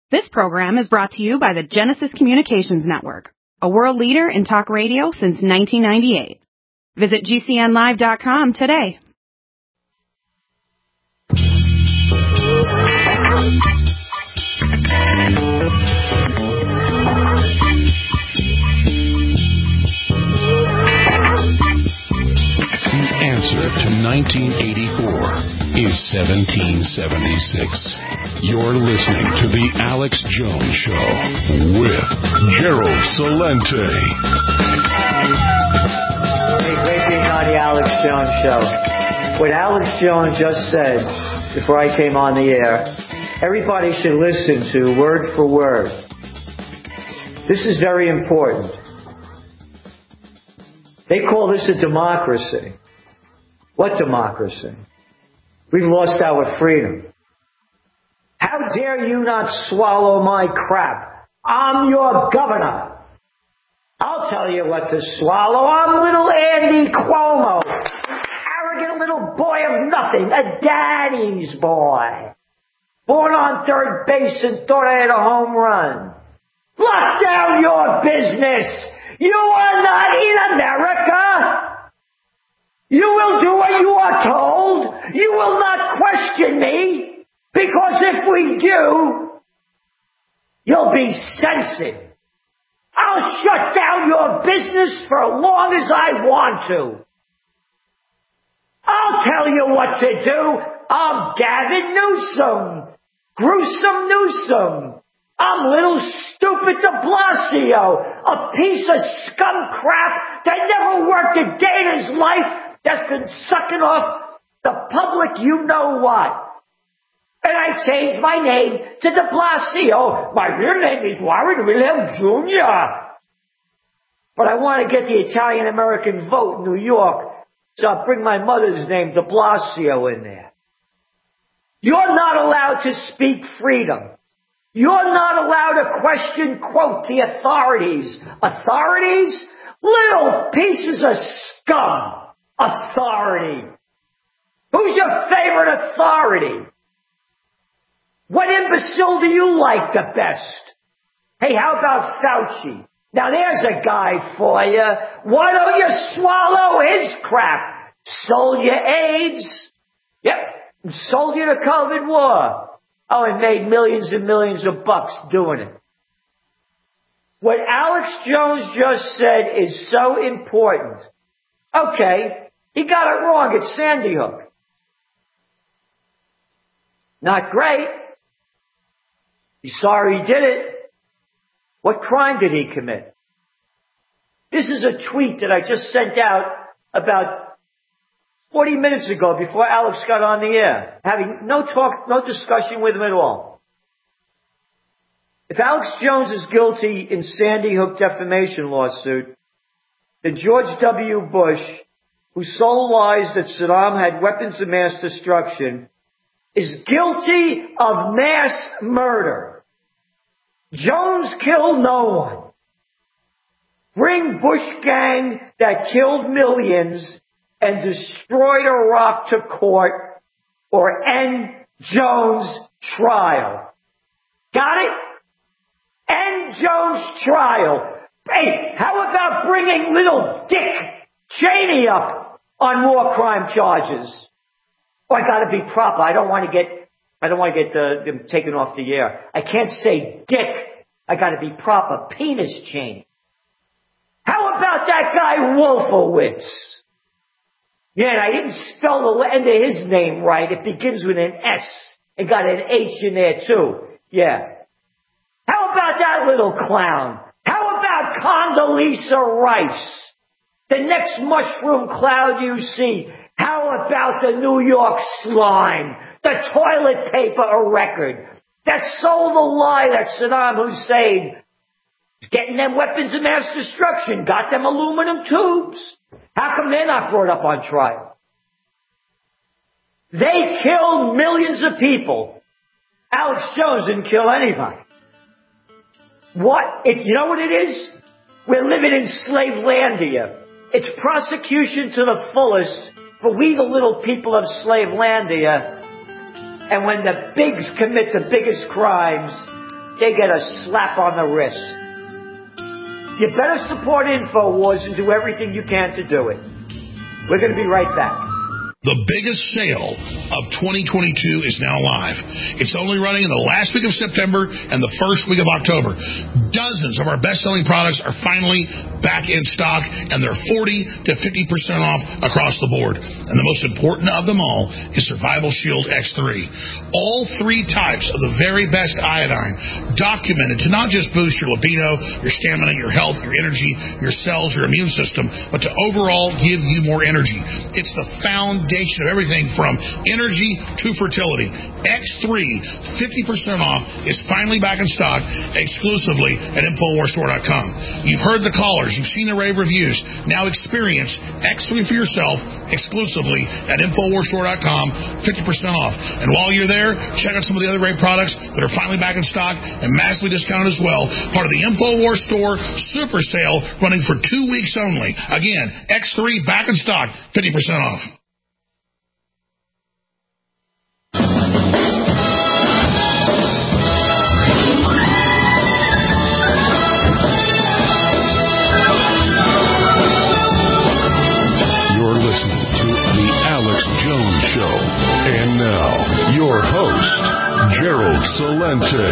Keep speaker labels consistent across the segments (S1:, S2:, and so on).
S1: This program is brought to you by the Genesis Communications Network, a world leader in talk radio since 1998. Visit GCNlive.com today.
S2: The answer to 1984 is 1776. You're listening to The Alex Jones Show with Gerald Celente.
S3: Hey, great being on The Alex Jones Show. What Alex Jones just said before I came on the air, everybody should listen to word for word. This is very important. They call this a democracy. What democracy? We've lost our freedom. How dare you not swallow my crap? I'm your governor. I'll tell you what to swallow. I'm little Andy Cuomo. Arrogant little boy of nothing. A daddy's boy. Born on third base and thought I had a home run. Lock down your business. You are not in America. You will do what you are told. You will not question me. Because if we do, you'll be censored. I'll shut down your business for as long as I want to. I'll tell you what to do. I'm Gavin Newsom. Gruesome Newsom. I'm little stupid de Blasio. A piece of scum crap that never worked a day in his life that's been sucking off the public you know what. And I changed my name to de Blasio. My real name is Warren Wilhelm Jr. But I want to get the Italian-American vote in New York, so I'll bring my mother's name, de Blasio, in there. You're not allowed to speak freedom. You're not allowed to question, quote, the authorities. Authorities? Little pieces of scum. Authority. Who's your favorite authority? What imbecile do you like the best? Hey, how about Fauci? Now there's a guy for you. Why don't you swallow his crap? Sold you AIDS. Yep. And sold you the COVID war. Oh, and made millions and millions of bucks doing it. What Alex Jones just said is so important. Okay, he got it wrong at Sandy Hook. Not great. He's sorry he did it. What crime did he commit? This is a tweet that I just sent out about 40 minutes ago before Alex got on the air, having no talk, no discussion with him at all. If Alex Jones is guilty in Sandy Hook defamation lawsuit, then George W. Bush, who sold lies that Saddam had weapons of mass destruction, is guilty of mass murder. Jones killed no one. Bring Bush gang that killed millions and destroyed Iraq to court, or end Jones' trial. Got it? End Jones' trial. Hey, how about bringing little Dick Cheney up on war crime charges? Oh, I gotta be proper. I don't want to get them taken off the air. I can't say Dick. I gotta be proper. Penis Cheney. How about that guy Wolfowitz? Yeah, and I didn't spell the end of his name right. It begins with an S. It got an H in there too. Yeah. How about that little clown? How about Condoleezza Rice? The next mushroom cloud you see. How about the New York slime? The toilet paper of record that sold the lie that Saddam Hussein getting them weapons of mass destruction, got them aluminum tubes. How come they're not brought up on trial? They killed millions of people. Alex Jones didn't kill anybody. What? You know what it is? We're living in Slavelandia. It's prosecution to the fullest for we the little people of Slavelandia. And when the bigs commit the biggest crimes, they get a slap on the wrist. You better support InfoWars and do everything you can to do it. We're going to be right back.
S2: The biggest sale of 2022 is now live. It's only running in the last week of September and the first week of October. Dozens of our best-selling products are finally back in stock, and they're 40 to 50% off across the board. And the most important of them all is Survival Shield X3. All three types of the very best iodine, documented to not just boost your libido, your stamina, your health, your energy, your cells, your immune system, but to overall give you more energy. It's the foundation of everything from energy to fertility. X3, 50% off, is finally back in stock exclusively at InfoWarsStore.com. You've heard the callers. You've seen the rave reviews. Now experience X3 for yourself exclusively at InfoWarsStore.com, 50% off. And while you're there, check out some of the other great products that are finally back in stock and massively discounted as well. Part of the InfoWars Store Super Sale running for 2 weeks only. Again, X3 back in stock, 50% off. Jones Show. And now, your host, Gerald Celente.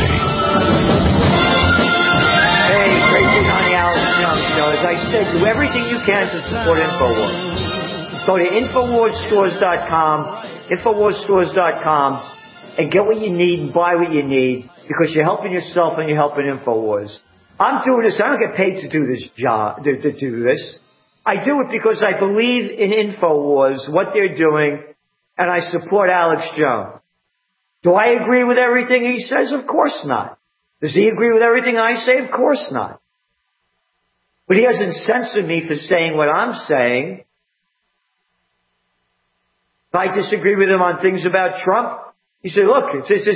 S3: Hey, great thing on the Alex Jones Show. As I said, do everything you can to support InfoWars. Go to InfoWarsStores.com, and get what you need and buy what you need, because you're helping yourself and you're helping InfoWars. I'm doing this. I don't get paid to do this job, to do this. I do it because I believe in InfoWars, what they're doing, and I support Alex Jones. Do I agree with everything he says? Of course not. Does he agree with everything I say? Of course not. But he hasn't censored me for saying what I'm saying. If I disagree with him on things about Trump, he said, look,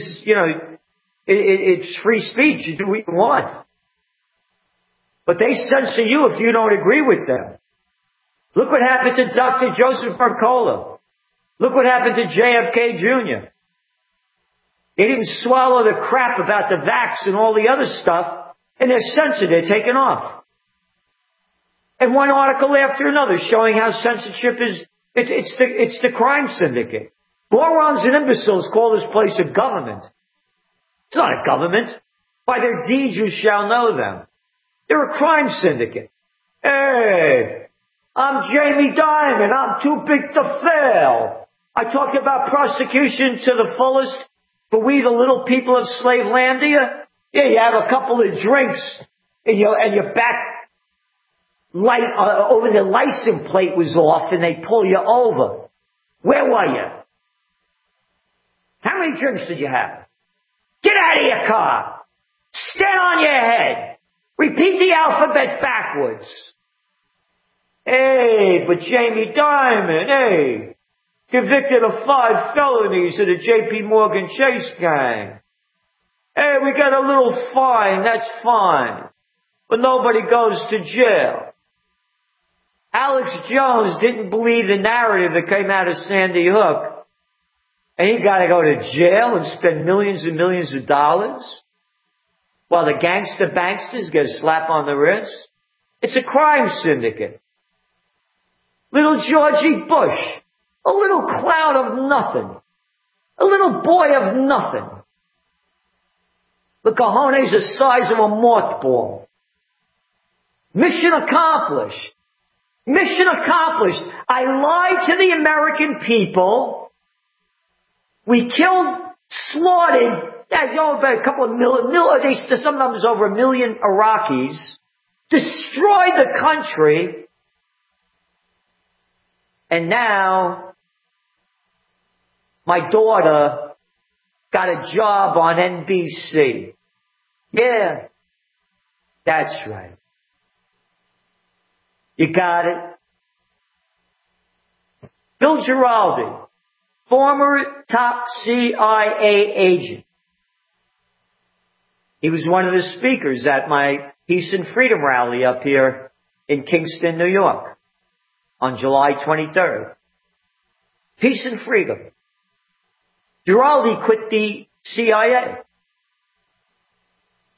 S3: it's free speech. You do what you want. But they censor you if you don't agree with them. Look what happened to Dr. Joseph Mercola. Look what happened to JFK Jr. They didn't swallow the crap about the vax and all the other stuff, and they're censored. They're taken off. And one article after another showing how censorship is, it's the crime syndicate. Morons and imbeciles call this place a government. It's not a government. By their deeds you shall know them. They're a crime syndicate. Hey, I'm Jamie Dimon. I'm too big to fail. I talk about prosecution to the fullest for we the little people of Slavelandia. Yeah, you have a couple of drinks and your back light over the license plate was off and they pull you over. Where were you? How many drinks did you have? Get out of your car. Stand on your head. Repeat the alphabet backwards. Hey, but Jamie Dimon, hey, convicted of 5 felonies of the J.P. Morgan Chase gang. Hey, we got a little fine, that's fine. But nobody goes to jail. Alex Jones didn't believe the narrative that came out of Sandy Hook. And he got to go to jail and spend millions and millions of dollars while the gangster banksters get a slap on the wrist. It's a crime syndicate. Little Georgie Bush, a little cloud of nothing, a little boy of nothing. The cojones the size of a mothball. Mission accomplished. Mission accomplished. I lied to the American people. We killed, slaughtered, about a couple of million, some numbers over 1 million Iraqis, destroyed the country, and now my daughter got a job on NBC. Yeah, that's right. You got it. Bill Giraldi, former top CIA agent. He was one of the speakers at my Peace and Freedom rally up here in Kingston, New York on July 23rd. Peace and freedom. Giraldi quit the CIA.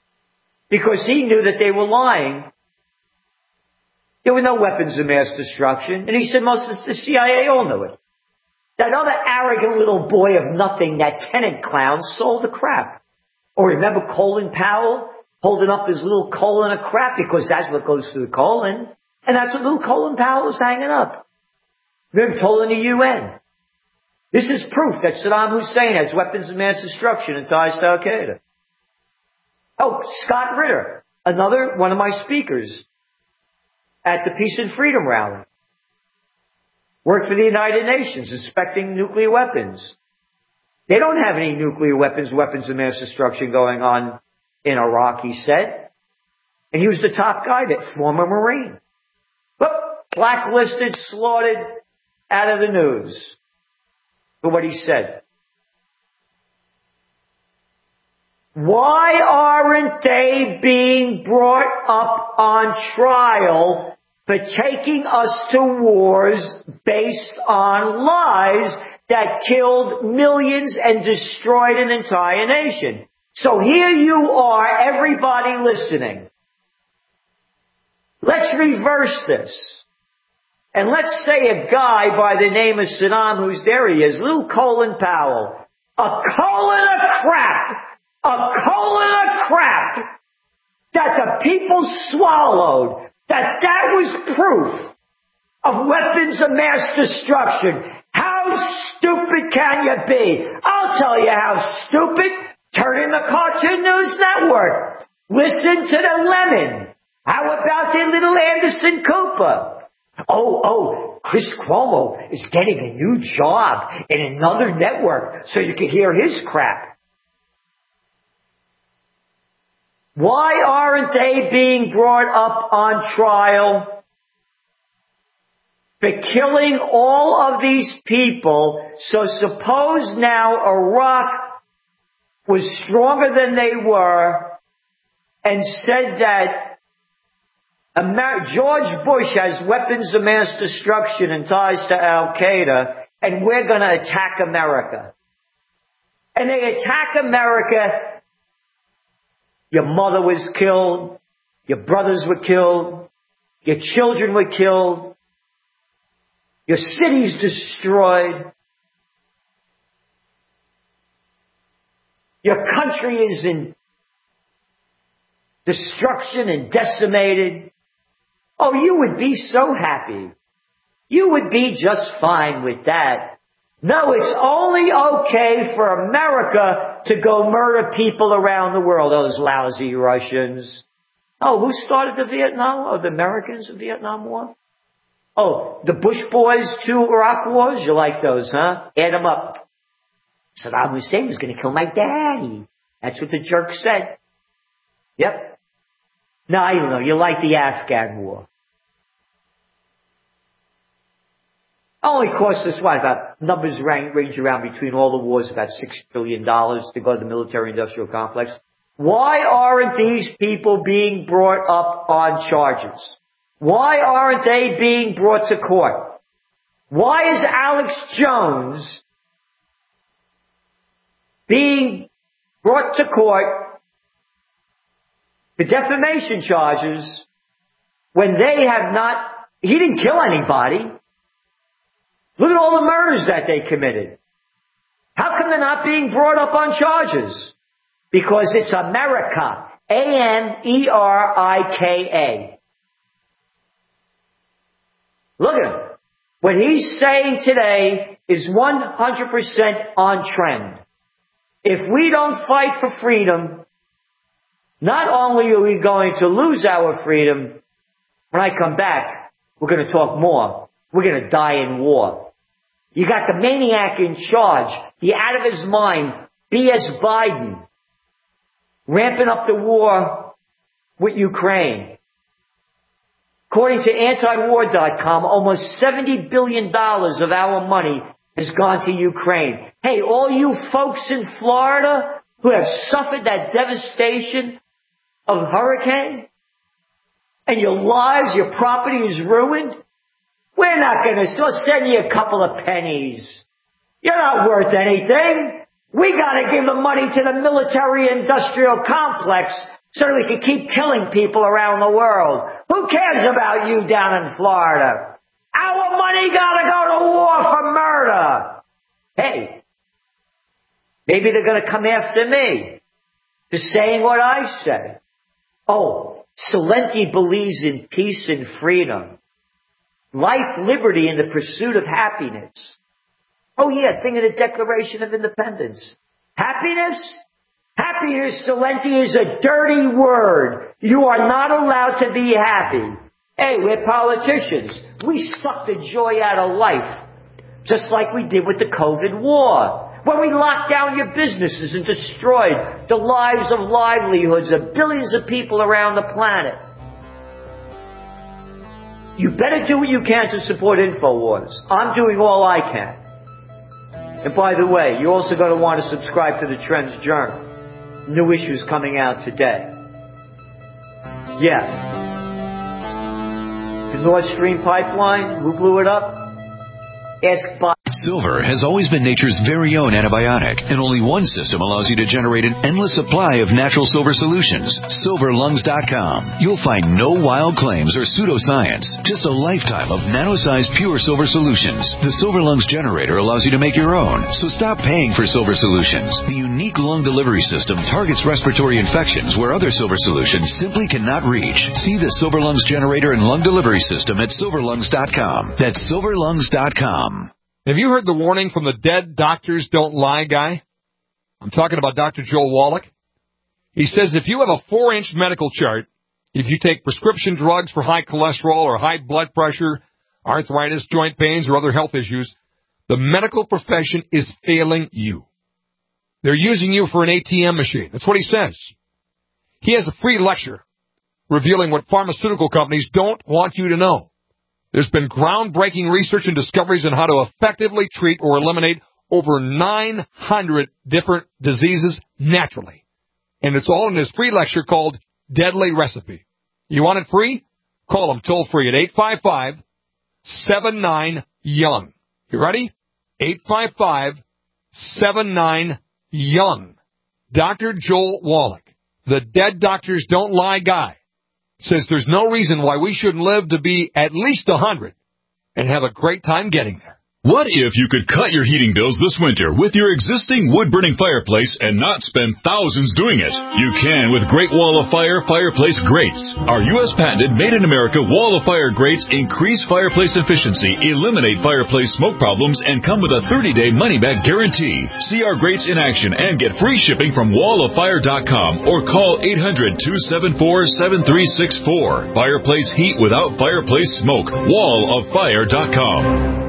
S3: because he knew that they were lying. There were no weapons of mass destruction. And he said most of the CIA all knew it. That other arrogant little boy of nothing, that tenant clown, sold the crap. Or remember Colin Powell holding up his little colon of crap, because that's what goes through the colon. And that's what little Colin Powell was hanging up. They're told in the UN. This is proof that Saddam Hussein has weapons of mass destruction and ties to Al-Qaeda. Oh, Scott Ritter, another one of my speakers at the Peace and Freedom Rally. Worked for the United Nations, inspecting nuclear weapons. They don't have any nuclear weapons of mass destruction going on in Iraq, he said. And he was the top guy, that former Marine. But blacklisted, slaughtered, out of the news for what he said. Why aren't they being brought up on trial for taking us to wars based on lies that killed millions and destroyed an entire nation? So here you are, everybody listening. Let's reverse this. And let's say a guy by the name of Saddam, who's there he is, little Colin Powell, a colon of crap that the people swallowed, that was proof of weapons of mass destruction. How stupid can you be? I'll tell you how stupid. Turn in the Cartoon News Network. Listen to the Lemon. How about the little Anderson Cooper? Oh, Chris Cuomo is getting a new job in another network so you can hear his crap. Why aren't they being brought up on trial for killing all of these people? So suppose now Iraq was stronger than they were and said that George Bush has weapons of mass destruction and ties to Al-Qaeda, and we're going to attack America. And they attack America. Your mother was killed. Your brothers were killed. Your children were killed. Your cities destroyed. Your country is in destruction and decimated. Oh, you would be so happy. You would be just fine with that. No, it's only okay for America to go murder people around the world, those lousy Russians. Oh, who started the Vietnam? Oh, the Americans of the Vietnam War? Oh, the Bush boys, 2 Iraq wars? You like those, huh? Add them up. Saddam Hussein was going to kill my daddy. That's what the jerk said. Yep. No, I don't know. You like the Afghan war. Only cost us what? About numbers range around between all the wars about $6 billion to go to the military-industrial complex. Why aren't these people being brought up on charges? Why aren't they being brought to court? Why is Alex Jones being brought to court for defamation charges when they have not, he didn't kill anybody. Look at all the murders that they committed. How come they're not being brought up on charges? Because it's America. Amerika. Look at him. What he's saying today is 100% on trend. If we don't fight for freedom, not only are we going to lose our freedom, when I come back, we're going to talk more. We're going to die in war. You got the maniac in charge, the out of his mind, B.S. Biden, ramping up the war with Ukraine. According to antiwar.com, almost $70 billion of our money has gone to Ukraine. Hey, all you folks in Florida who have suffered that devastation of hurricane, and your lives, your property is ruined, we're not going to send you a couple of pennies. You're not worth anything. We got to give the money to the military-industrial complex so that we can keep killing people around the world. Who cares about you down in Florida? Our money gotta go to war for murder. Hey, maybe they're gonna come after me for saying what I say. Oh, Celente believes in peace and freedom. Life, liberty, and the pursuit of happiness. Oh yeah, think of the Declaration of Independence. Happiness? Happiness, Celente, is a dirty word. You are not allowed to be happy. Hey, we're politicians. We suck the joy out of life. Just like we did with the COVID war. When we locked down your businesses and destroyed the lives of livelihoods of billions of people around the planet. You better do what you can to support InfoWars. I'm doing all I can. And by the way, you're also going to want to subscribe to the Trends Journal. New issues coming out today. Yeah. The Nord Stream pipeline, who blew it up? Ask Bob.
S4: Silver has always been nature's very own antibiotic, and only one system allows you to generate an endless supply of natural silver solutions. SilverLungs.com. You'll find no wild claims or pseudoscience, just a lifetime of nano-sized pure silver solutions. The Silver Lungs generator allows you to make your own, so stop paying for silver solutions. The unique lung delivery system targets respiratory infections where other silver solutions simply cannot reach. See the Silver Lungs generator and lung delivery system at SilverLungs.com. That's SilverLungs.com.
S5: Have you heard the warning from the Dead Doctors Don't Lie guy? I'm talking about Dr. Joel Wallach. He says if you have a 4-inch medical chart, if you take prescription drugs for high cholesterol or high blood pressure, arthritis, joint pains, or other health issues, the medical profession is failing you. They're using you for an ATM machine. That's what he says. He has a free lecture revealing what pharmaceutical companies don't want you to know. There's been groundbreaking research and discoveries on how to effectively treat or eliminate over 900 different diseases naturally. And it's all in this free lecture called Deadly Recipe. You want it free? Call them toll free at 855-79-YOUNG. You ready? 855-79-YOUNG. Dr. Joel Wallach, the Dead Doctors Don't Lie guy, says there's no reason why we shouldn't live to be at least 100 and have a great time getting there.
S6: What if you could cut your heating bills this winter with your existing wood-burning fireplace and not spend thousands doing it? You can with Great Wall of Fire fireplace grates. Our U.S. patented made-in-America Wall of Fire grates increase fireplace efficiency, eliminate fireplace smoke problems, and come with a 30-day money-back guarantee. See our grates in action and get free shipping from walloffire.com or call 800-274-7364. Fireplace heat without fireplace smoke. walloffire.com.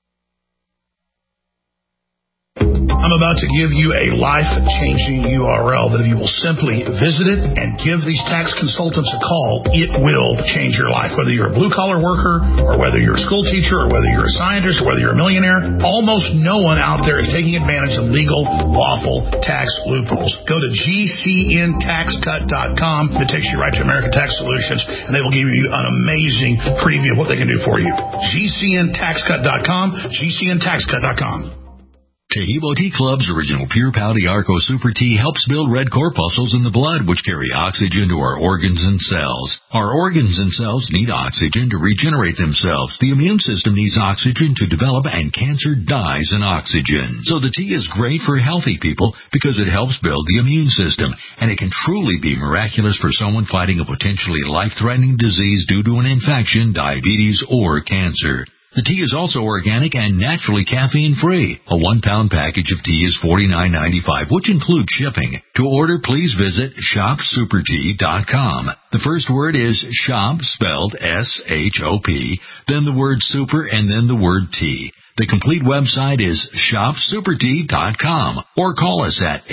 S2: I'm about to give you a life-changing URL that if you will simply visit it and give these tax consultants a call, it will change your life. Whether you're a blue-collar worker or whether you're a school teacher or whether you're a scientist or whether you're a millionaire, almost no one out there is taking advantage of legal, lawful tax loopholes. Go to GCNTaxCut.com. It takes you right to American Tax Solutions, and they will give you an amazing preview of what they can do for you. GCNTaxCut.com, GCNTaxCut.com.
S4: Taheebo Tea Club's original Pure Pouty Arco Super Tea helps build red corpuscles in the blood, which carry oxygen to our organs and cells. Our organs and cells need oxygen to regenerate themselves. The immune system needs oxygen to develop, and cancer dies in oxygen. So the tea is great for healthy people because it helps build the immune system, and it can truly be miraculous for someone fighting a potentially life-threatening disease due to an infection, diabetes, or cancer. The tea is also organic and naturally caffeine-free. A 1-pound package of tea is $49.95, which includes shipping. To order, please visit ShopSuperTea.com. The first word is shop, spelled S-H-O-P, then the word super, and then the word tea. The complete website is ShopSuperTea.com, or call us at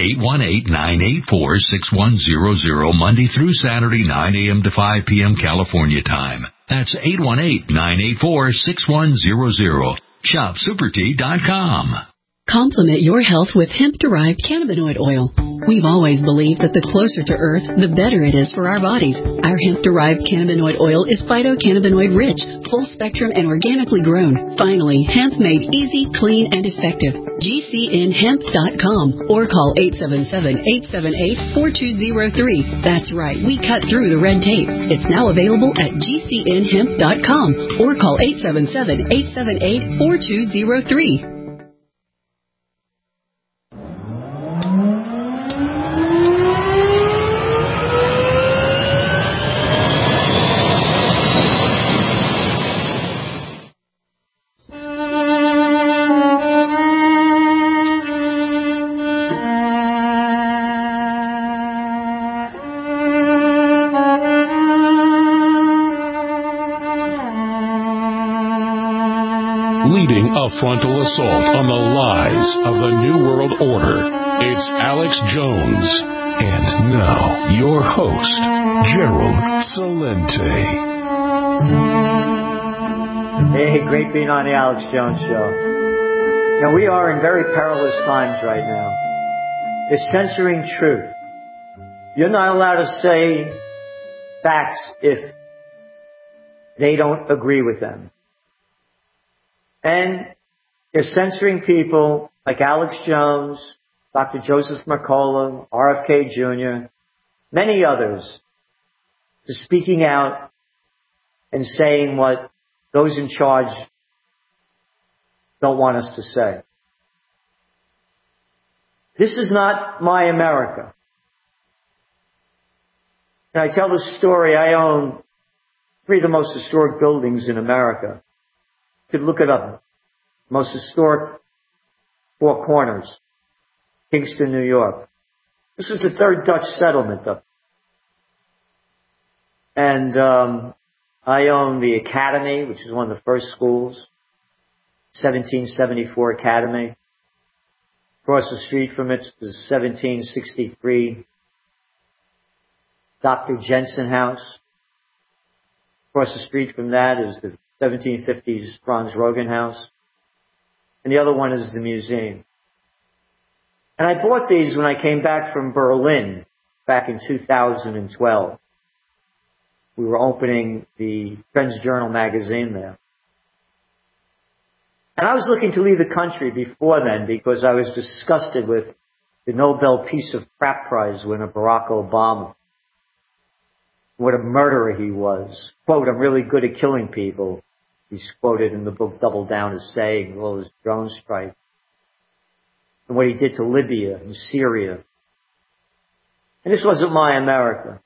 S4: 818-984-6100, Monday through Saturday, 9 a.m. to 5 p.m. California time. That's 818-984-6100. ShopSuperTea.com.
S7: Complement your health with hemp-derived cannabinoid oil. We've always believed that the closer to Earth, the better it is for our bodies. Our hemp-derived cannabinoid oil is phytocannabinoid-rich, full-spectrum, and organically grown. Finally, hemp made easy, clean, and effective. GCNhemp.com or call 877-878-4203. That's right, we cut through the red tape. It's now available at GCNhemp.com or call 877-878-4203.
S8: Leading a frontal assault on the lies of the New World Order, it's Alex Jones. And now, your host, Gerald Celente.
S3: Hey, great being on the Alex Jones Show. Now, we are in very perilous times right now. They're censoring truth. You're not allowed to say facts if they don't agree with them. And they're censoring people like Alex Jones, Dr. Joseph Mercola, RFK Jr., many others, to speaking out and saying what those in charge don't want us to say. This is not my America. And I tell this story, I own 3 of the most historic buildings in America. You could look it up. Most historic 4 Corners, Kingston, New York. This was the 3rd Dutch settlement up. And I own the Academy, which is one of the first schools, 1774 Academy. Across the street from it is the 1763 Dr. Jensen House. Across the street from that is the 1750s Franz Rogan House. And the other one is the museum. And I bought these when I came back from Berlin back in 2012. We were opening the Friends Journal magazine there. And I was looking to leave the country before then because I was disgusted with the Nobel Peace of Crap Prize winner Barack Obama. What a murderer he was. Quote, I'm really good at killing people. He's quoted in the book Double Down as saying, well, his drone strike. And what he did to Libya and Syria. And this wasn't my America.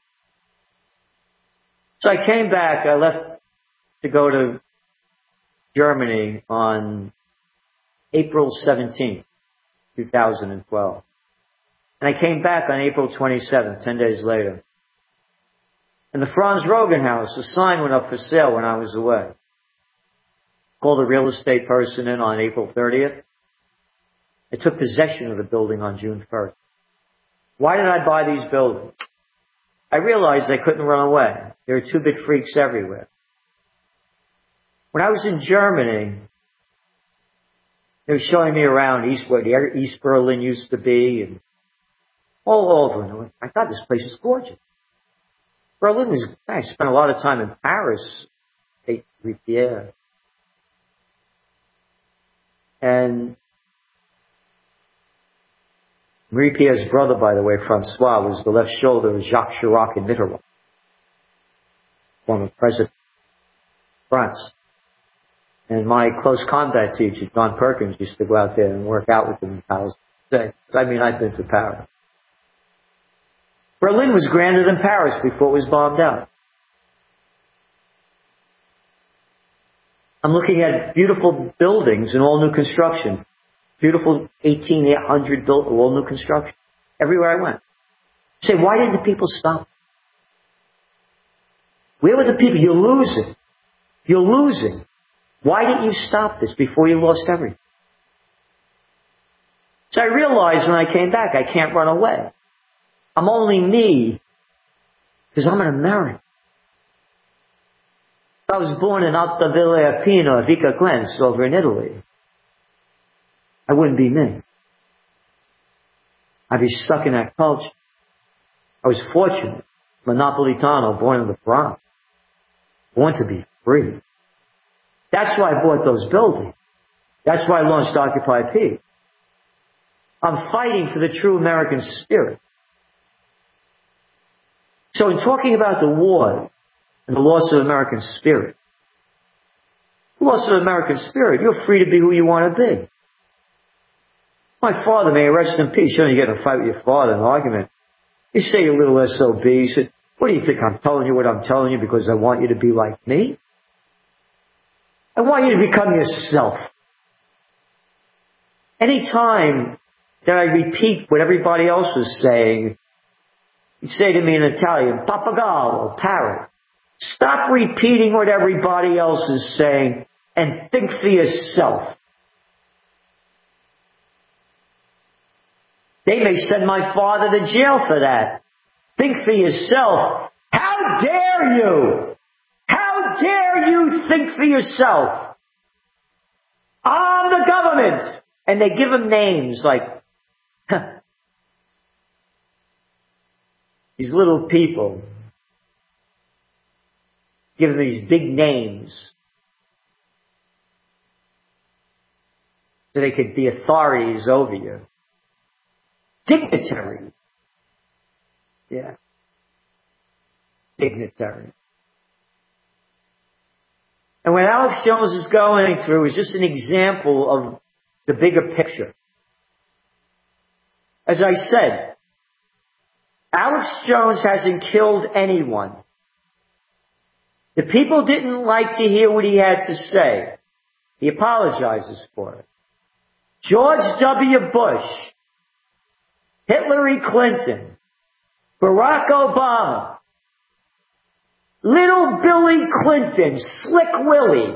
S3: So I came back, I left to go to Germany on April 17th, 2012. And I came back on April 27th, 10 days later. And the Franz Rogan House, the sign went up for sale when I was away. Called a real estate person in on April 30th. I took possession of the building on June 1st. Why did I buy these buildings? I realized I couldn't run away. There were 2-bit freaks everywhere. When I was in Germany, they were showing me around where East Berlin used to be and all over. And I went, my God, this place is gorgeous. Berlin was, I spent a lot of time in Paris, Tate Riviere. And Marie Pierre's brother, by the way, Francois, was the left shoulder of Jacques Chirac and Mitterrand, former president of France. And my close combat teacher, John Perkins, used to go out there and work out with them in Paris. I mean, I've been to Paris. Berlin was grander than Paris before it was bombed out. I'm looking at beautiful buildings in all new construction. Beautiful 1800 built, all new construction. Everywhere I went. You say, why didn't the people stop? Where were the people? You're losing. You're losing. Why didn't you stop this before you lost everything? So I realized when I came back, I can't run away. I'm only me because I'm an American. I was born in Alta Villa Pino, Vica Glenz, over in Italy. I wouldn't be me. I'd be stuck in that culture. I was fortunate. Monopolitano, born in the Bronx. Born to be free. That's why I bought those buildings. That's why I launched Occupy Peace. I'm fighting for the true American spirit. So in talking about the war and the loss of American spirit, the loss of American spirit, you're free to be who you want to be. My father, may he rest in peace, you know, you get in a fight with your father, an argument. You say a little SOB, he said, what do you think, I'm telling you what I'm telling you because I want you to be like me? I want you to become yourself. Any time that I repeat what everybody else was saying, he'd say to me in Italian, pappagallo, parrot. Stop repeating what everybody else is saying and think for yourself. They may send my father to jail for that. Think for yourself. How dare you? How dare you think for yourself? I'm the government. And they give them names like, these little people. Give them these big names. So they could be authorities over you. Dignitary. Yeah. Dignitary. And what Alex Jones is going through is just an example of the bigger picture. As I said, Alex Jones hasn't killed anyone. The people didn't like to hear what he had to say. He apologizes for it. George W. Bush, Hillary Clinton, Barack Obama, little Billy Clinton, Slick Willie.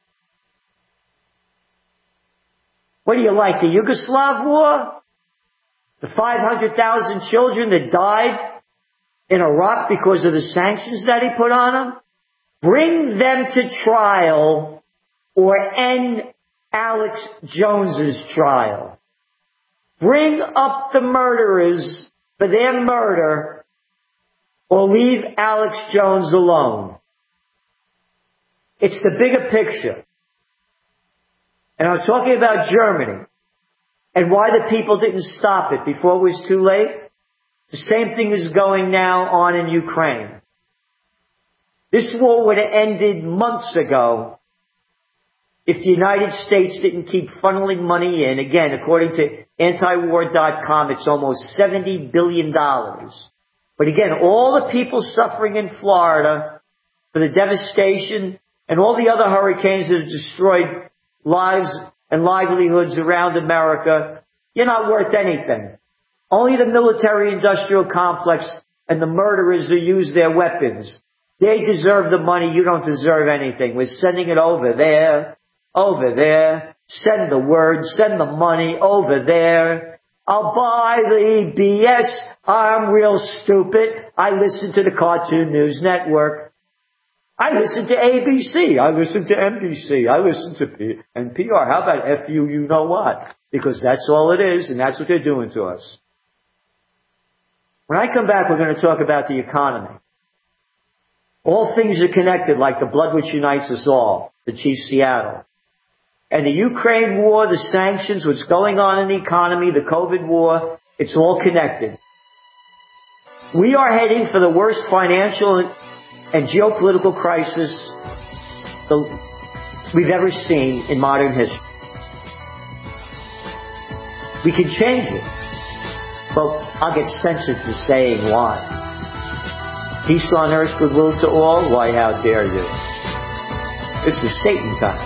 S3: What do you like, the Yugoslav war? The 500,000 children that died in Iraq because of the sanctions that he put on them? Bring them to trial or end Alex Jones's trial. Bring up the murderers for their murder or leave Alex Jones alone. It's the bigger picture. And I'm talking about Germany and why the people didn't stop it before it was too late. The same thing is going now on in Ukraine. This war would have ended months ago if the United States didn't keep funneling money in. Again, according to antiwar.com, it's almost $70 billion. But again, all the people suffering in Florida for the devastation and all the other hurricanes that have destroyed lives and livelihoods around America, you're not worth anything. Only the military-industrial complex and the murderers who use their weapons. They deserve the money. You don't deserve anything. We're sending it over there, over there. Send the word, send the money over there. I'll buy the BS. I'm real stupid. I listen to the Cartoon News Network. I listen to ABC. I listen to NBC. I listen to NPR. How about FU, you know what? Because that's all it is, and that's what they're doing to us. When I come back, we're going to talk about the economy. All things are connected, like the blood which unites us all, the Chief Seattle. And the Ukraine war, the sanctions, what's going on in the economy, the COVID war, it's all connected. We are heading for the worst financial and geopolitical crisis we've ever seen in modern history. We can change it, but I'll get censored for saying why. Peace on earth, goodwill to all? Why, how dare you? This is Satan time.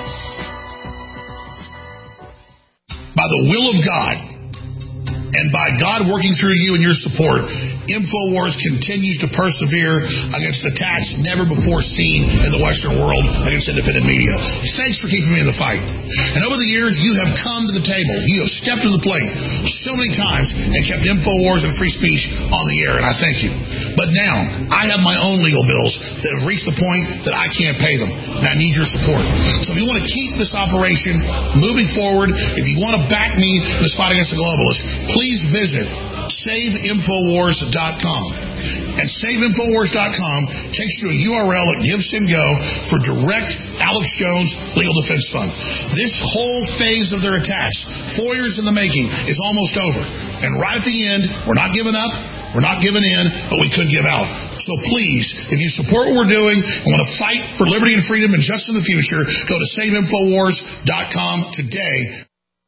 S2: By the will of God, and by God working through you and your support, InfoWars continues to persevere against attacks never before seen in the Western world against independent media. Thanks for keeping me in the fight. And over the years, you have come to the table. You have stepped to the plate so many times and kept InfoWars and free speech on the air, and I thank you. But now, I have my own legal bills that have reached the point that I can't pay them, and I need your support. So if you want to keep this operation moving forward, if you want to back me in this fight against the globalists, please visit SaveInfoWars.com. And SaveInfoWars.com takes you to a URL at GiveSendGo for direct Alex Jones Legal Defense Fund. This whole phase of their attacks, 4 years in the making, is almost over. And right at the end, we're not giving up, we're not giving in, but we could give out. So please, if you support what we're doing and want to fight for liberty and freedom and justice in the future, go to SaveInfoWars.com today.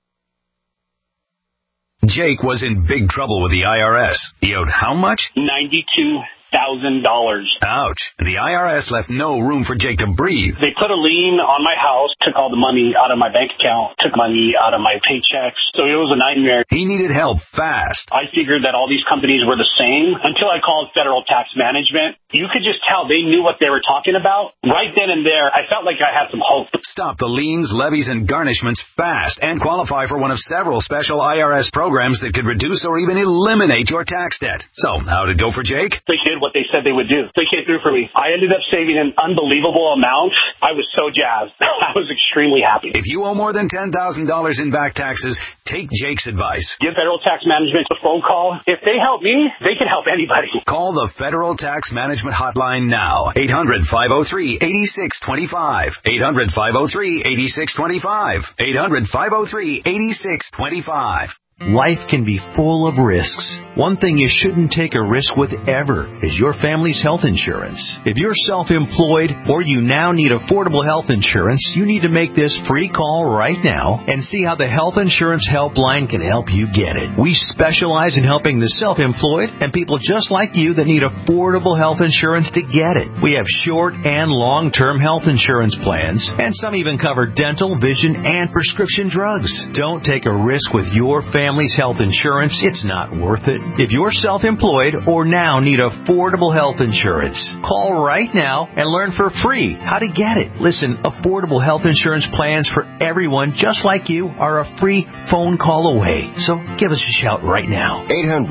S9: Jake was in big trouble with the IRS. He owed how much?
S10: $92,000.
S9: Ouch. The IRS left no room for Jake to breathe.
S10: They put a lien on my house, took all the money out of my bank account, took money out of my paychecks. So it was a nightmare.
S9: He needed help fast.
S10: I figured that all these companies were the same until I called Federal Tax Management. You could just tell they knew what they were talking about. Right then and there, I felt like I had some hope.
S9: Stop the liens, levies, and garnishments fast and qualify for one of several special IRS programs that could reduce or even eliminate your tax debt. So, how'd it go for Jake?
S10: They did what they said they would do. They came through for me. I ended up saving an unbelievable amount. I was so jazzed. I was extremely happy.
S9: If you owe more than $10,000 in back taxes, take Jake's advice.
S10: Give Federal Tax Management a phone call. If they help me, they can help anybody.
S9: Call the Federal Tax Management Hotline now. 800-503-8625. 800-503-8625. 800-503-8625.
S11: Life can be full of risks. One thing you shouldn't take a risk with ever is your family's health insurance. If you're self-employed or you now need affordable health insurance, you need to make this free call right now and see how the Health Insurance Helpline can help you get it. We specialize in helping the self-employed and people just like you that need affordable health insurance to get it. We have short and long-term health insurance plans, and some even cover dental, vision, and prescription drugs. Don't take a risk with your family's health insurance. It's not worth it. If you're self-employed or now need affordable health insurance, call right now and learn for free how to get it. Listen, affordable health insurance plans for everyone just like you are a free phone call away. So give us a shout right now.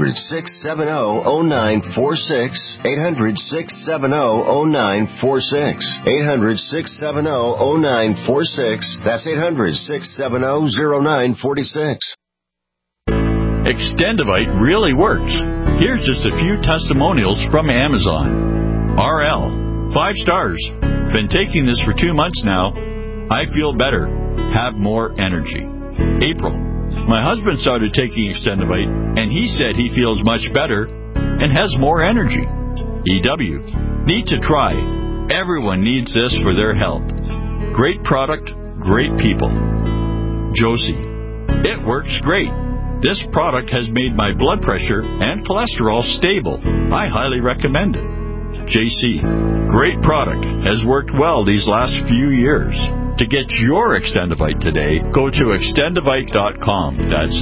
S12: 800-670-0946. 800-670-0946. 800-670-0946. That's 800-670-0946.
S13: Extendivite really works. Here's just a few testimonials from Amazon. RL, 5 stars. Been taking this for 2 months now. I feel better. Have more energy. April, my husband started taking Extendivite, and he said he feels much better and has more energy. EW, need to try. Everyone needs this for their health. Great product, great people. Josie, it works great. This product has made my blood pressure and cholesterol stable. I highly recommend it. JC, great product. Has worked well these last few years. To get your Extendivite today, go to extendivite.com. That's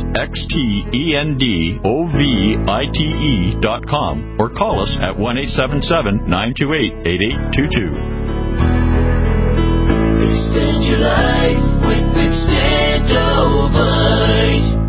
S13: XTENDOVITE.com or call us at 1-877-928-8822.
S14: Extend your life with Extendovite.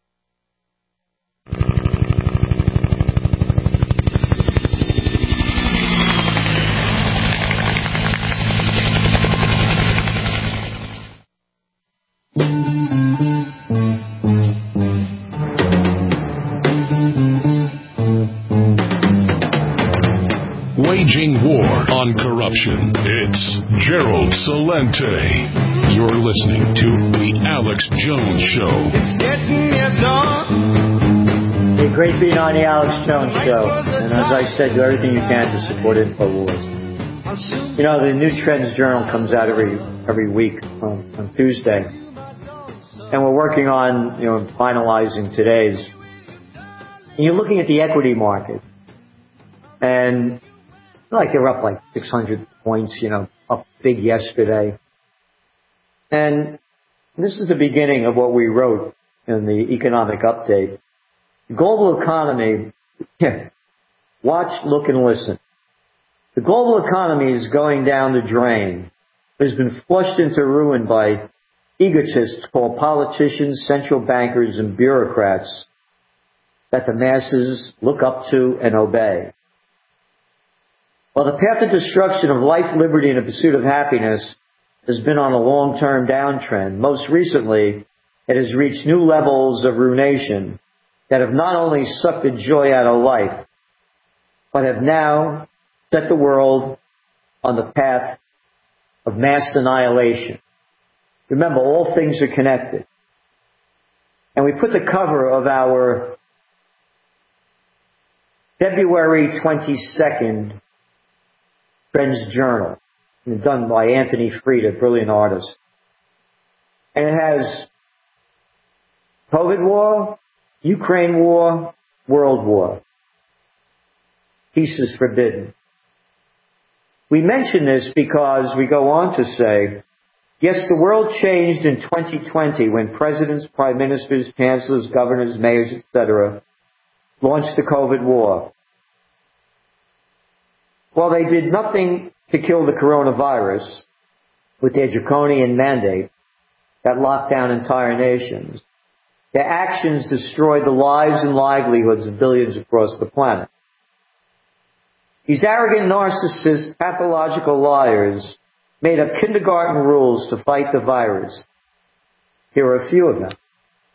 S8: Waging war on corruption. It's Gerald Celente. You're listening to The Alex Jones Show.
S3: It's getting near dawn. Hey, great being on The Alex Jones Show. And as I said, do everything you can to support InfoWars. You know, the New Trends Journal comes out every week on Tuesday. And we're working on, finalizing today's. And you're looking at the equity market. And they're up 600 points, up big yesterday. And this is the beginning of what we wrote in the economic update. The global economy Watch, look, and listen. The global economy is going down the drain. It has been flushed into ruin by egotists called politicians, central bankers, and bureaucrats that the masses look up to and obey. While the path of destruction of life, liberty, and the pursuit of happiness has been on a long-term downtrend, most recently it has reached new levels of ruination that have not only sucked the joy out of life, but have now set the world on the path of mass annihilation. Remember, all things are connected. And we put the cover of our February 22nd Trends Journal, done by Anthony Fried, a brilliant artist. And it has COVID war, Ukraine war, world war. Peace is forbidden. We mention this because we go on to say, yes, the world changed in 2020 when presidents, prime ministers, chancellors, governors, mayors, etc. launched the COVID war. While they did nothing to kill the coronavirus with their draconian mandate that locked down entire nations, their actions destroyed the lives and livelihoods of billions across the planet. These arrogant narcissists, pathological liars, made up kindergarten rules to fight the virus. Here are a few of them.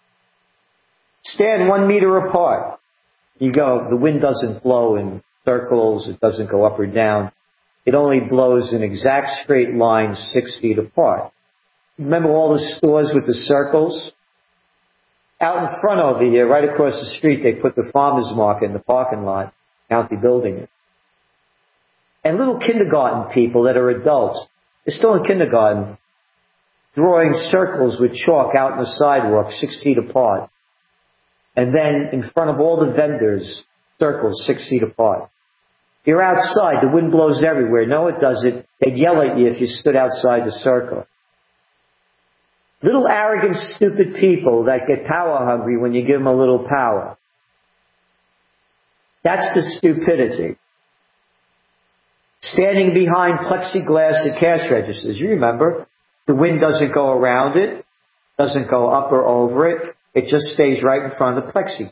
S3: Stand 1 meter apart. You go, the wind doesn't blow in circles, it doesn't go up or down. It only blows in exact straight lines 6 feet apart. Remember all the stores with the circles? Out in front over here, right across the street, they put the farmer's market in the parking lot, county building it. And little kindergarten people that are adults, they're still in kindergarten, drawing circles with chalk out on the sidewalk 6 feet apart. And then in front of all the vendors, circles 6 feet apart. You're outside, the wind blows everywhere. No, it doesn't. They'd yell at you if you stood outside the circle. Little arrogant, stupid people that get power hungry when you give them a little power. That's the stupidity. Standing behind plexiglass at cash registers. You remember, the wind doesn't go around it, doesn't go up or over it. It just stays right in front of the plexi.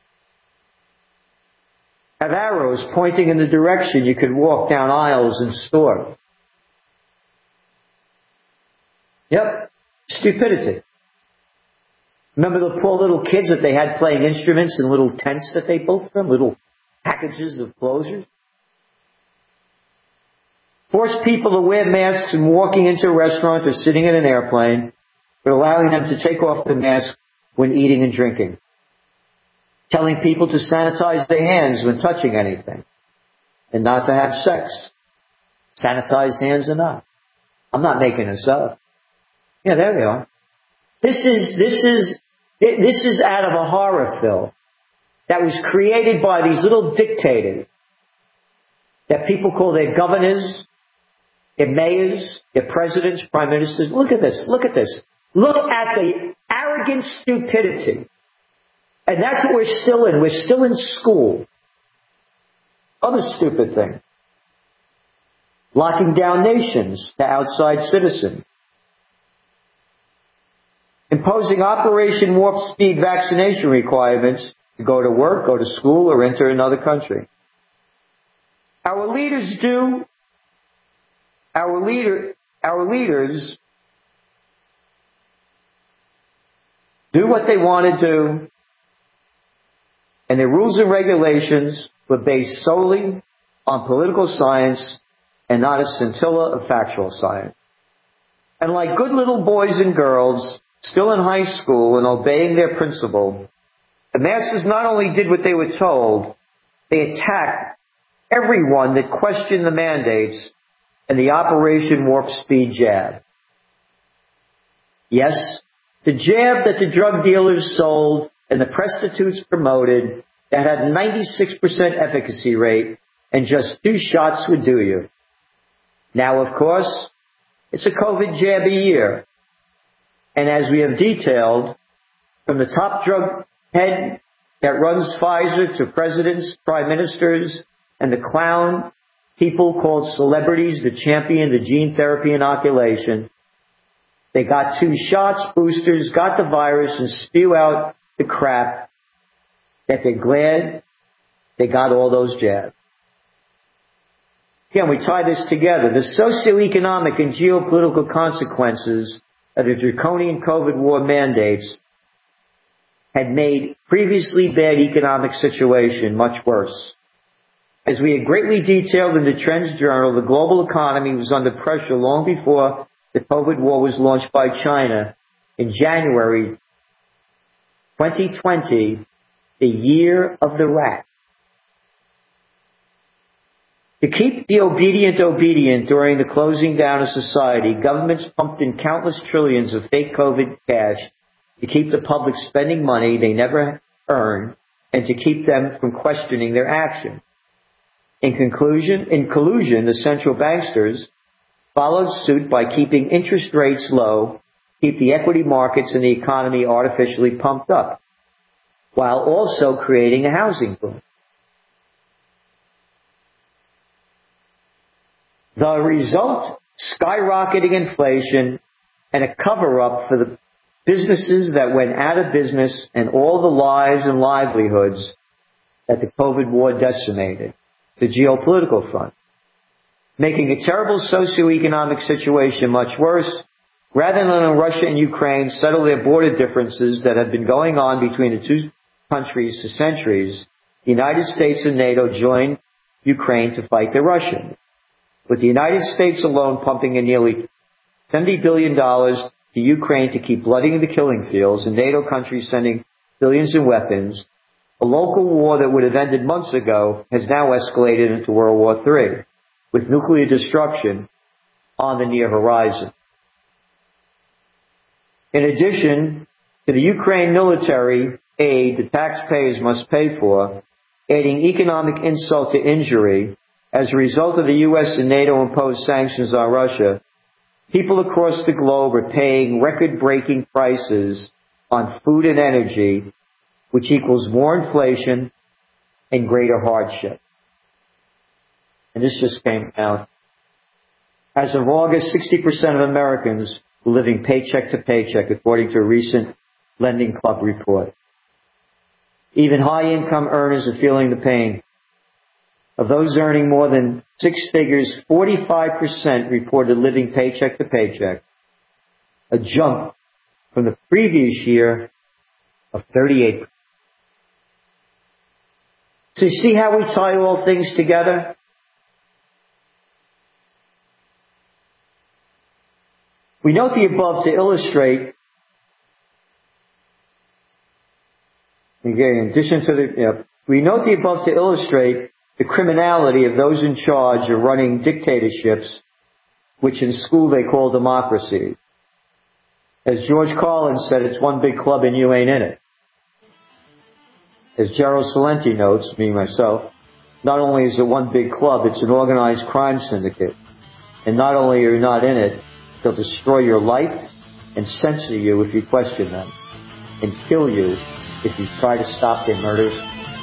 S3: Have arrows pointing in the direction you can walk down aisles in store. Yep, stupidity. Remember the poor little kids that they had playing instruments in little tents that they built for them, little packages of closures? Force people to wear masks when walking into a restaurant or sitting in an airplane, but allowing them to take off the mask when eating and drinking. Telling people to sanitize their hands when touching anything and not to have sex. Sanitized hands or not. I'm not making this up. Yeah, there we are. This is out of a horror film that was created by these little dictators that people call their governors, their mayors, their presidents, prime ministers. Look at this. Look at this. Look at the arrogant stupidity. And that's what we're still in. We're still in school. Other stupid thing. Locking down nations to outside citizens. Imposing Operation Warp Speed vaccination requirements to go to work, go to school, or enter another country. Our leaders do what they want to do, and their rules and regulations were based solely on political science and not a scintilla of factual science. And like good little boys and girls, still in high school and obeying their principal, the masses not only did what they were told, they attacked everyone that questioned the mandates and the Operation Warp Speed jab. Yes, the jab that the drug dealers sold and the prostitutes promoted that had 96% efficacy rate and just 2 shots would do you. Now, of course, it's a COVID jab a year. And as we have detailed, from the top drug head that runs Pfizer to presidents, prime ministers, and the clown people called celebrities that champion the gene therapy inoculation. They got 2 shots, boosters, got the virus, and spew out the crap that they're glad they got all those jabs. Again, we tie this together. The socioeconomic and geopolitical consequences of the draconian COVID war mandates had made previously bad economic situation much worse. As we had greatly detailed in the Trends Journal, the global economy was under pressure long before the COVID war was launched by China in January 2020, the year of the rat. To keep the obedient during the closing down of society, governments pumped in countless trillions of fake COVID cash to keep the public spending money they never earned and to keep them from questioning their action. In collusion, the central banksters followed suit by keeping interest rates low, keep the equity markets and the economy artificially pumped up, while also creating a housing boom. The result, skyrocketing inflation and a cover-up for the businesses that went out of business and all the lives and livelihoods that the COVID war decimated, the geopolitical front, making a terrible socioeconomic situation much worse. Rather than Russia and Ukraine settle their border differences that have been going on between the two countries for centuries, the United States and NATO joined Ukraine to fight the Russians, with the United States alone pumping in nearly $70 billion to Ukraine to keep blooding the killing fields, and NATO countries sending billions in weapons. A local war that would have ended months ago has now escalated into World War III, with nuclear destruction on the near horizon. In addition to the Ukraine military aid the taxpayers must pay for, adding economic insult to injury, as a result of the U.S. and NATO imposed sanctions on Russia, people across the globe are paying record-breaking prices on food and energy, which equals more inflation and greater hardship. And this just came out. As of August, 60% of Americans were living paycheck to paycheck, according to a recent Lending Club report. Even high-income earners are feeling the pain. Of those earning more than 6 figures, 45% reported living paycheck to paycheck, a jump from the previous year of 38%. So you see how we tie all things together? We note the above to illustrate, again, in addition to we note the above to illustrate the criminality of those in charge of running dictatorships, which in school they call democracy. As George Carlin said, it's one big club and you ain't in it. As Gerald Celente notes, me myself, not only is it one big club, it's an organized crime syndicate. And not only are you not in it, they'll destroy your life and censor you if you question them, and kill you if you try to stop their murders.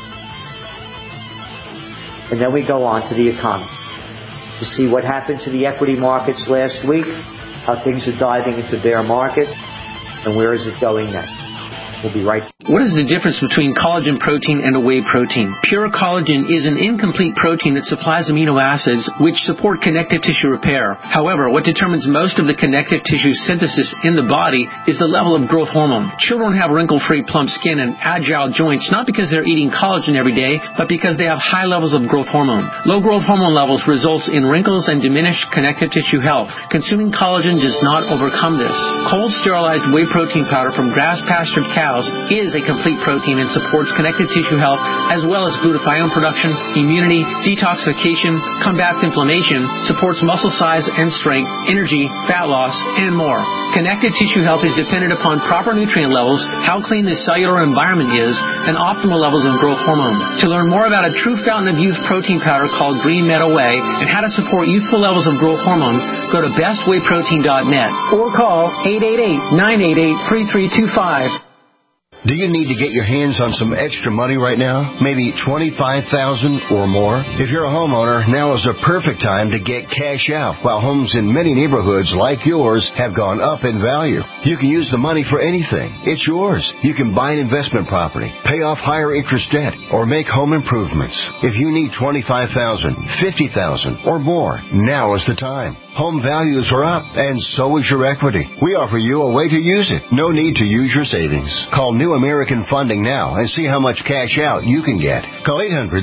S3: And then we go on to the economy to see what happened to the equity markets last week, how things are diving into bear market, and where is it going next. We'll be right back.
S15: What is the difference between collagen protein and a whey protein? Pure collagen is an incomplete protein that supplies amino acids which support connective tissue repair. However, what determines most of the connective tissue synthesis in the body is the level of growth hormone. Children have wrinkle-free plump skin and agile joints not because they're eating collagen every day, but because they have high levels of growth hormone. Low growth hormone levels results in wrinkles and diminished connective tissue health. Consuming collagen does not overcome this. Cold sterilized whey protein powder from grass-pastured cows is a complete protein and supports connective tissue health as well as glutathione production, immunity, detoxification, combats inflammation, supports muscle size and strength, energy, fat loss, and more. Connective tissue health is dependent upon proper nutrient levels, how clean the cellular environment is, and optimal levels of growth hormone. To learn more about a true fountain of youth protein powder called Green Meadow Whey and how to support youthful levels of growth hormone, go to bestwayprotein.net or call 888-988-3325.
S12: Do you need to get your hands on some extra money right now? Maybe $25,000 or more? If you're a homeowner, now is the perfect time to get cash out while homes in many neighborhoods like yours have gone up in value. You can use the money for anything. It's yours. You can buy an investment property, pay off higher interest debt, or make home improvements. If you need $25,000, $50,000 or more, now is the time. Home values are up, and so is your equity. We offer you a way to use it. No need to use your savings. Call New American Funding now and see how much cash out you can get. Call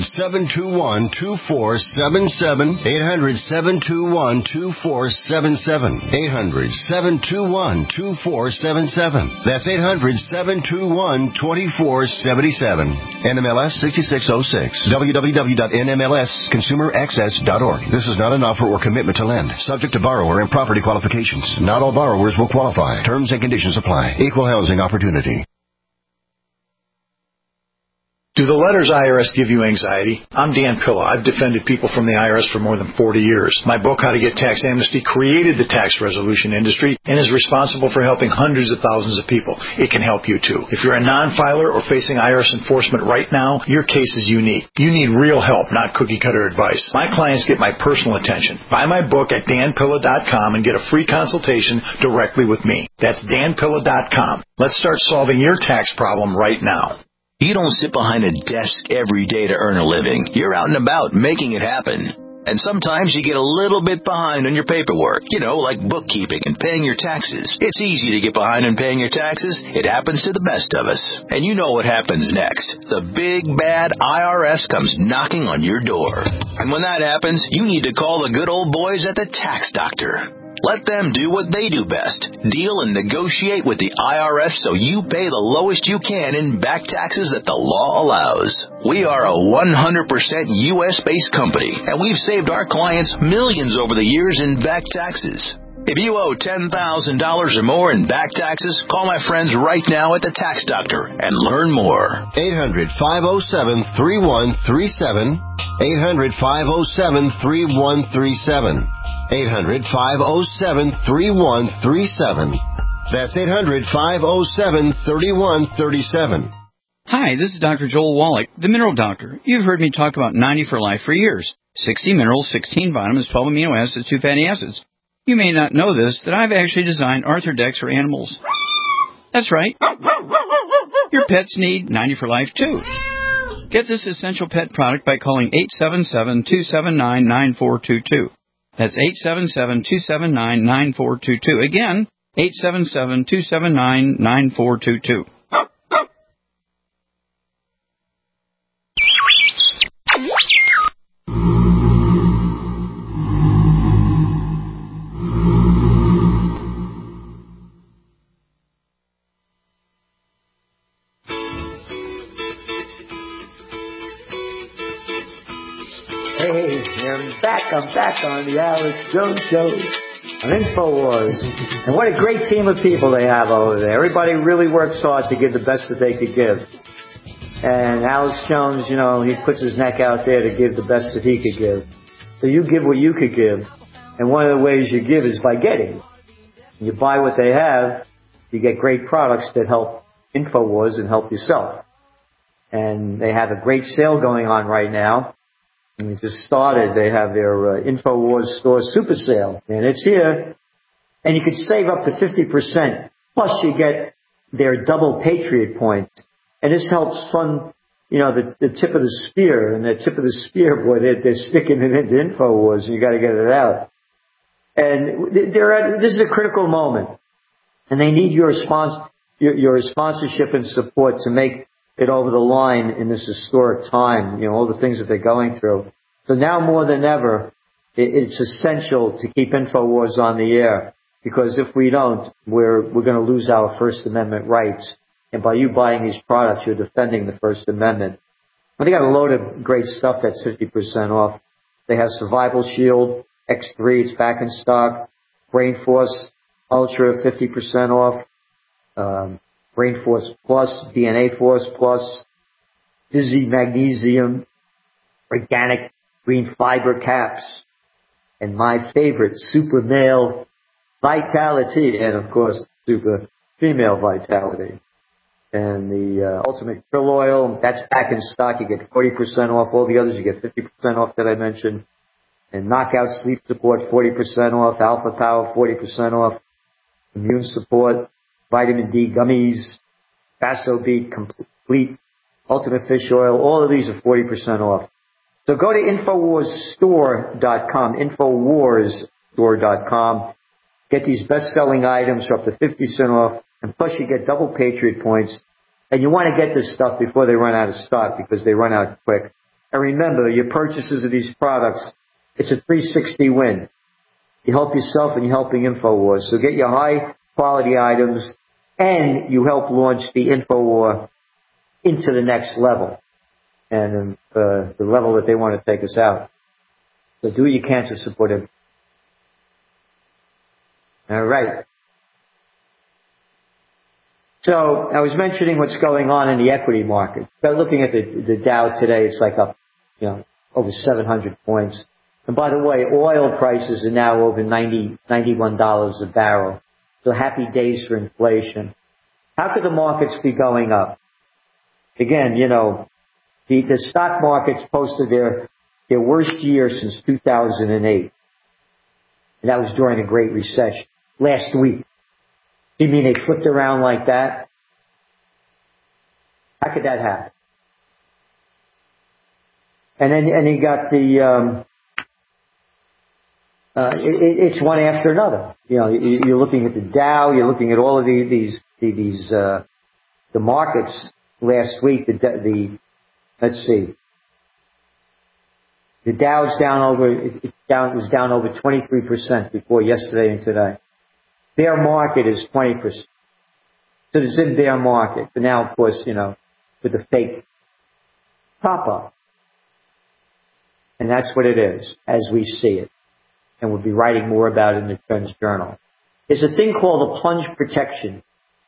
S12: 800-721-2477. 800-721-2477. 800-721-2477. That's 800-721-2477. NMLS 6606. www.nmlsconsumeraccess.org. This is not an offer or commitment to lend. Subject to borrower and property qualifications. Not all borrowers will qualify. Terms and conditions apply. Equal housing opportunity.
S16: Do the letters IRS give you anxiety? I'm Dan Pilla. I've defended people from the IRS for more than 40 years. My book, How to Get Tax Amnesty, created the tax resolution industry and is responsible for helping hundreds of thousands of people. It can help you, too. If you're a non-filer or facing IRS enforcement right now, your case is unique. You need real help, not cookie-cutter advice. My clients get my personal attention. Buy my book at danpilla.com and get a free consultation directly with me. That's danpilla.com. Let's start solving your tax problem right now.
S17: You don't sit behind a desk every day to earn a living. You're out and about making it happen. And sometimes you get a little bit behind on your paperwork, like bookkeeping and paying your taxes. It's easy to get behind on paying your taxes. It happens to the best of us. And you know what happens next. The big, bad IRS comes knocking on your door. And when that happens, you need to call the good old boys at the Tax Doctor. Let them do what they do best. Deal and negotiate with the IRS so you pay the lowest you can in back taxes that the law allows. We are a 100% U.S.-based company, and we've saved our clients millions over the years in back taxes. If you owe $10,000 or more in back taxes, call my friends right now at the Tax Doctor and learn more.
S12: 800-507-3137. 800-507-3137. 800-507-3137. That's 800-507-3137.
S18: Hi, this is Dr. Joel Wallach, the Mineral Doctor. You've heard me talk about 90 for Life for years. 60 minerals, 16 vitamins, 12 amino acids, 2 fatty acids. You may not know this, that I've actually designed Arthrodex for animals. That's right. Your pets need 90 for Life, too. Get this essential pet product by calling 877-279-9422. That's 877-279-9422. Again, 877-279-9422.
S3: Hey, I'm back on the Alex Jones Show on InfoWars. And what a great team of people they have over there. Everybody really works hard to give the best that they could give. And Alex Jones, he puts his neck out there to give the best that he could give. So you give what you could give. And one of the ways you give is by getting. You buy what they have, you get great products that help InfoWars and help yourself. And they have a great sale going on right now. And we just started. They have their InfoWars Store Super Sale, and it's here. And you could save up to 50%. Plus, you get their double Patriot points. And this helps fund, the tip of the spear. And the tip of the spear, boy, they're sticking it into InfoWars, and you got to get it out. And this is a critical moment, and they need your sponsorship and support to make it over the line in this historic time, all the things that they're going through. So now more than ever, it's essential to keep InfoWars on the air, because if we don't, we're going to lose our First Amendment rights. And by you buying these products, you're defending the First Amendment. But they got a load of great stuff that's 50% off. They have Survival Shield X3, it's back in stock. Brain Force Ultra, 50% off. Brain Force Plus, DNA Force Plus, Dizzy Magnesium, Organic Green Fiber Caps, and my favorite, Super Male Vitality, and of course, Super Female Vitality. And the Ultimate Krill Oil, that's back in stock. You get 40% off. All the others, you get 50% off that I mentioned. And Knockout Sleep Support, 40% off. Alpha Power, 40% off. Immune Support, Vitamin D Gummies, Basso Beat, Complete, Ultimate Fish Oil. All of these are 40% off. So go to InfoWarsStore.com, InfoWarsStore.com. Get these best-selling items for up to 50% off. And plus you get double Patriot points. And you want to get this stuff before they run out of stock because they run out quick. And remember, your purchases of these products, it's a 360 win. You help yourself and you're helping InfoWars. So get your high-quality items and you help launch the InfoWar into the next level. And the level that they want to take us out. So do what you can to support him. All right. So I was mentioning what's going on in the equity market. But looking at the Dow today, it's like up, over 700 points. And by the way, oil prices are now over $91 a barrel. So happy days for inflation. How could the markets be going up? Again, the stock markets posted their worst year since 2008. And that was during the Great Recession. Last week. You mean they flipped around like that? How could that happen? And then you got it's one after another. You're looking at the Dow, you're looking at all of the markets last week. Let's see. The Dow's it was down over 23% before yesterday and today. Bear market is 20%. So it's in bear market. But now, of course, with the fake pop-up. And that's what it is, as we see it. And we'll be writing more about it in the Trends Journal. There's a thing called a plunge protection.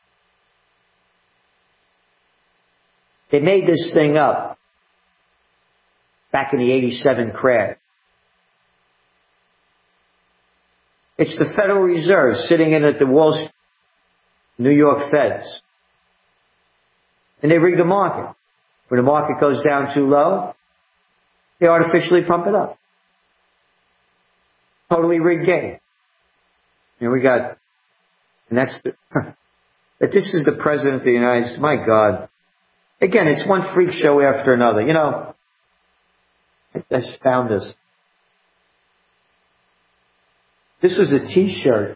S3: They made this thing up back in the 87 crash. It's the Federal Reserve sitting in at the New York Feds. And they rig the market. When the market goes down too low, they artificially pump it up. Totally rigged game. And that this is the President of the United States. My God. Again, it's one freak show after another. I just found this. This was a T-shirt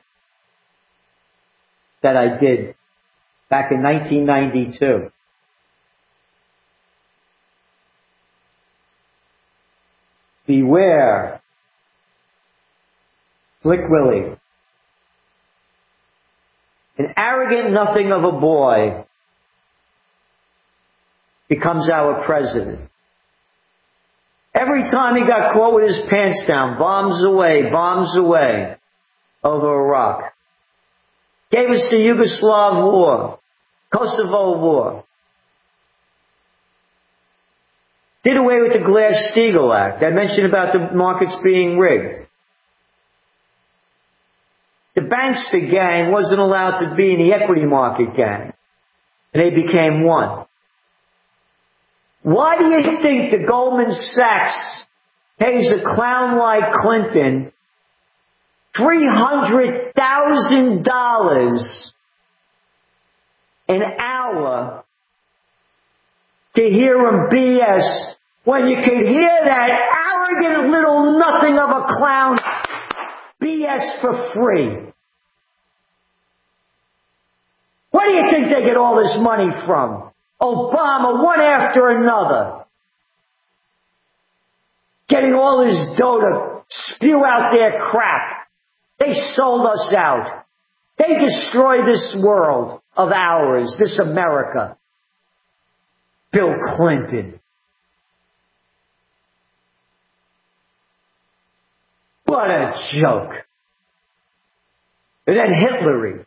S3: that I did back in 1992. Beware. Slick Willie. An arrogant nothing of a boy becomes our president. Every time he got caught with his pants down, bombs away, over Iraq. Gave us the Yugoslav War, Kosovo War. Did away with the Glass-Steagall Act. I mentioned about the markets being rigged. The Bankster gang wasn't allowed to be in the equity market gang. And they became one. Why do you think the Goldman Sachs pays a clown like Clinton $300,000 an hour to hear him BS when you could hear that arrogant little nothing of a clown BS for free? Where do you think they get all this money from? Obama, one after another. Getting all this dough to spew out their crap. They sold us out. They destroyed this world of ours, this America. Bill Clinton. What a joke. And then Hillary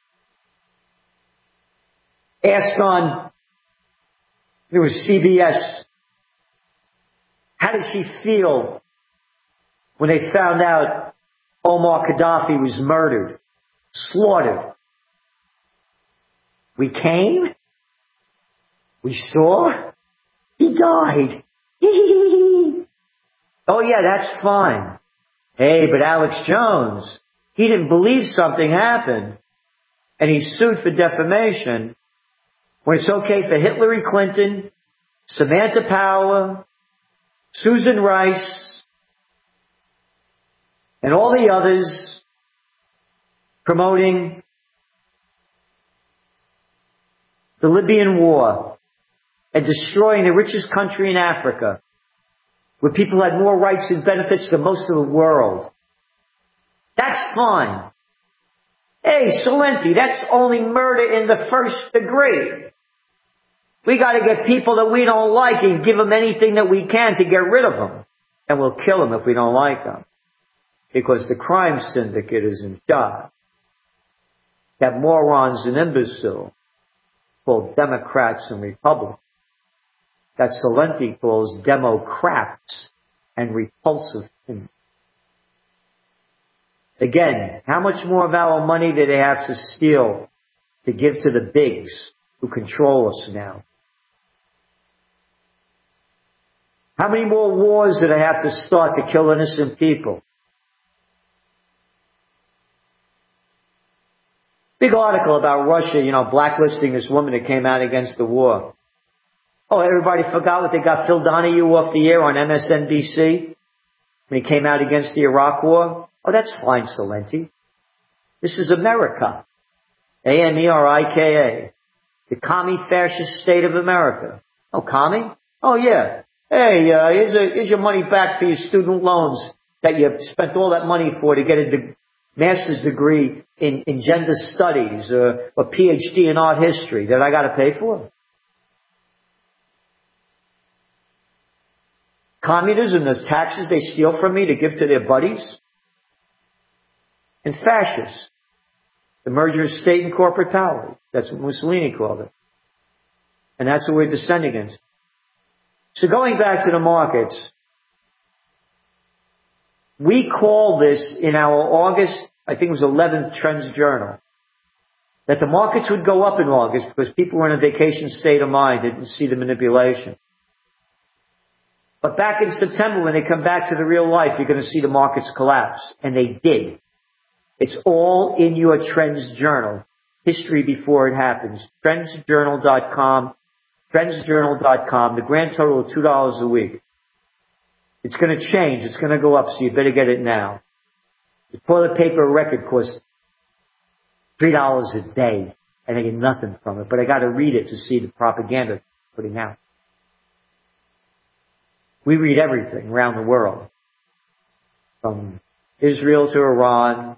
S3: asked on, it was CBS, how did she feel when they found out Omar Gaddafi was murdered, slaughtered? We came? We saw? He died. Oh, yeah, that's fine. Hey, but Alex Jones, he didn't believe something happened, and he sued for defamation when it's okay for Hillary Clinton, Samantha Power, Susan Rice, and all the others promoting the Libyan war and destroying the richest country in Africa, where people had more rights and benefits than most of the world. That's fine. Hey, Celente, that's only murder in the first degree. We got to get people that we don't like and give them anything that we can to get rid of them. And we'll kill them if we don't like them. Because the crime syndicate is in charge. That morons and imbeciles called Democrats and Republicans. That Celente calls Democrats and repulsive. Again, how much more of our money do they have to steal to give to the bigs who control us now? How many more wars do they have to start to kill innocent people? Big article about Russia, blacklisting this woman that came out against the war. Oh, everybody forgot what they got Phil Donahue off the air on MSNBC when he came out against the Iraq war? Oh, that's fine, Celente. This is America. Amerika. The commie fascist state of America. Oh, commie? Oh, yeah. Hey, here's your money back for your student loans that you spent all that money for to get a master's degree in gender studies or PhD in art history that I got to pay for. Communism, the taxes they steal from me to give to their buddies. And fascists, the merger of state and corporate power. That's what Mussolini called it. And that's what we're descending into. So going back to the markets, we call this in our August, I think it was 11th Trends Journal, that the markets would go up in August because people were in a vacation state of mind, didn't see the manipulation. But back in September, when they come back to the real life, you're going to see the markets collapse. And they did. It's all in your Trends Journal. History before it happens. TrendsJournal.com. TrendsJournal.com. The grand total of $2 a week. It's going to change. It's going to go up, so you better get it now. The toilet paper record costs $3 a day. And I get nothing from it. But I got to read it to see the propaganda it's putting out. We read everything around the world. From Israel to Iran.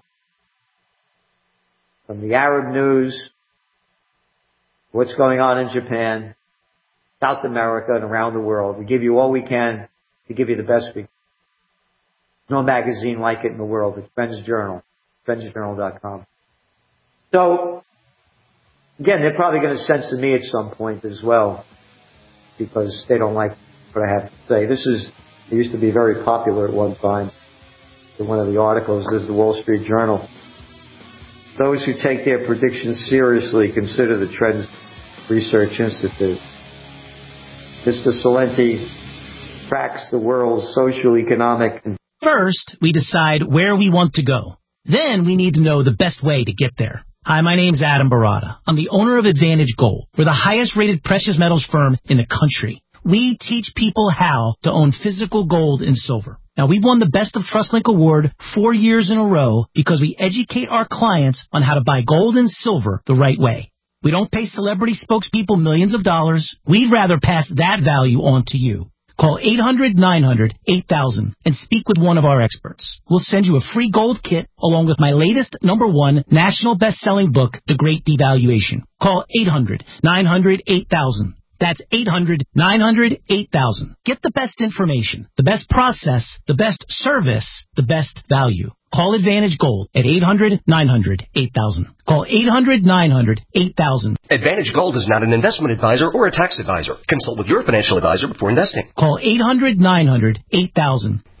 S3: From the Arab news. What's going on in Japan. South America and around the world. We give you all we can to give you the best we can. No magazine like it in the world. It's Trends Journal. TrendsJournal.com. So, again, they're probably going to censor me at some point as well. Because they don't like what I have to say. It used to be very popular at one time. In one of the articles, this is the Wall Street Journal. Those who take their predictions seriously consider the Trends Research Institute. Mr. Celente tracks the world's social, economic, and
S19: First, we decide where we want to go. Then we need to know the best way to get there. Hi, my name's Adam Barada. I'm the owner of Advantage Gold. We're the highest rated precious metals firm in the country. We teach people how to own physical gold and silver. Now, we've won the Best of TrustLink Award 4 years in a row because we educate our clients on how to buy gold and silver the right way. We don't pay celebrity spokespeople millions of dollars. We'd rather pass that value on to you. Call 800-900-8000 and speak with one of our experts. We'll send you a free gold kit along with my latest #1 national best-selling book, The Great Devaluation. Call 800-900-8000. That's 800-900-8000. Get the best information, the best process, the best service, the best value. Call Advantage Gold at 800-900-8000. Call 800-900-8000.
S20: Advantage Gold is not an investment advisor or a tax advisor. Consult with your financial advisor before investing.
S19: Call 800-900-8000.